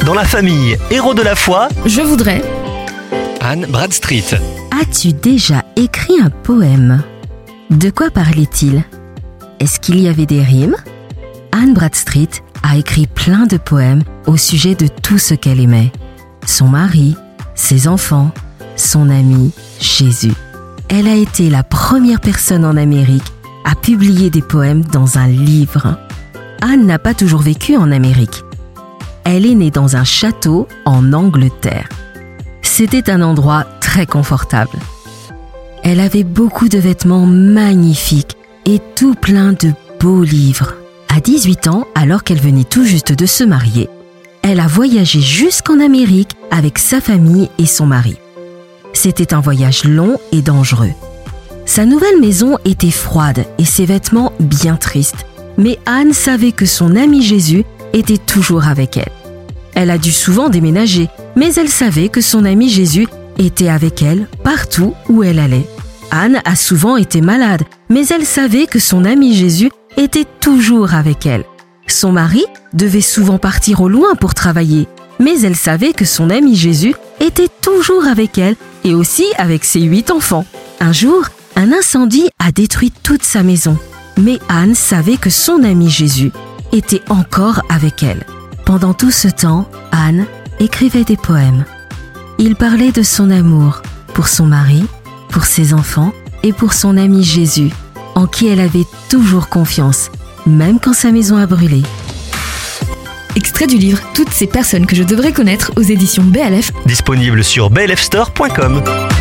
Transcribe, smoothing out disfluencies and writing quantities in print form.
Dans la famille Héros de la foi, Je voudrais. Anne Bradstreet. As-tu déjà écrit un poème ? De quoi parlait-il ? Est-ce qu'il y avait des rimes ? Anne Bradstreet a écrit plein de poèmes au sujet de tout ce qu'elle aimait. Son mari, ses enfants, son ami Jésus. Elle a été la première personne en Amérique à publier des poèmes dans un livre. Anne n'a pas toujours vécu en Amérique. Elle est née dans un château en Angleterre. C'était un endroit très confortable. Elle avait beaucoup de vêtements magnifiques et tout plein de beaux livres. À 18 ans, alors qu'elle venait tout juste de se marier, elle a voyagé jusqu'en Amérique avec sa famille et son mari. C'était un voyage long et dangereux. Sa nouvelle maison était froide et ses vêtements bien tristes. Mais Anne savait que son ami Jésus était toujours avec elle. Elle a dû souvent déménager, mais elle savait que son ami Jésus était avec elle partout où elle allait. Anne a souvent été malade, mais elle savait que son ami Jésus était toujours avec elle. Son mari devait souvent partir au loin pour travailler, mais elle savait que son ami Jésus était toujours avec elle et aussi avec ses 8 enfants. Un jour, un incendie a détruit toute sa maison. Mais Anne savait que son ami Jésus était encore avec elle. Pendant tout ce temps, Anne écrivait des poèmes. Il parlait de son amour pour son mari, pour ses enfants et pour son ami Jésus, en qui elle avait toujours confiance, même quand sa maison a brûlé. Extrait du livre Toutes ces personnes que je devrais connaître aux éditions BLF. Disponible sur blfstore.com.